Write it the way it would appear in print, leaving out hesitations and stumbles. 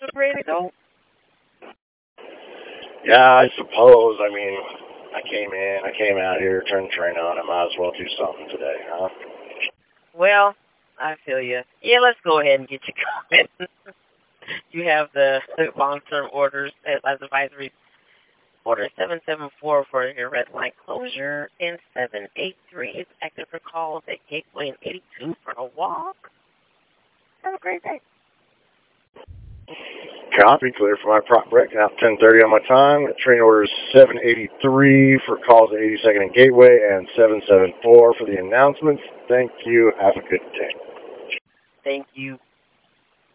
Ready to go? Yeah, I suppose. I mean, I came out here, turned the train on. I might as well do something today, huh? Well, I feel you. Yeah, let's go ahead and get you going. You have the long-term orders as advisory. Order 774 for your red light closure, and 783 is active for calls at Gateway, and 82 for a walk. Have a great day. Copy, clear for my prop break. Now 10:30 on my time. Train orders 783 for calls at 82nd and Gateway, and 774 for the announcements. Thank you. Have a good day. Thank you.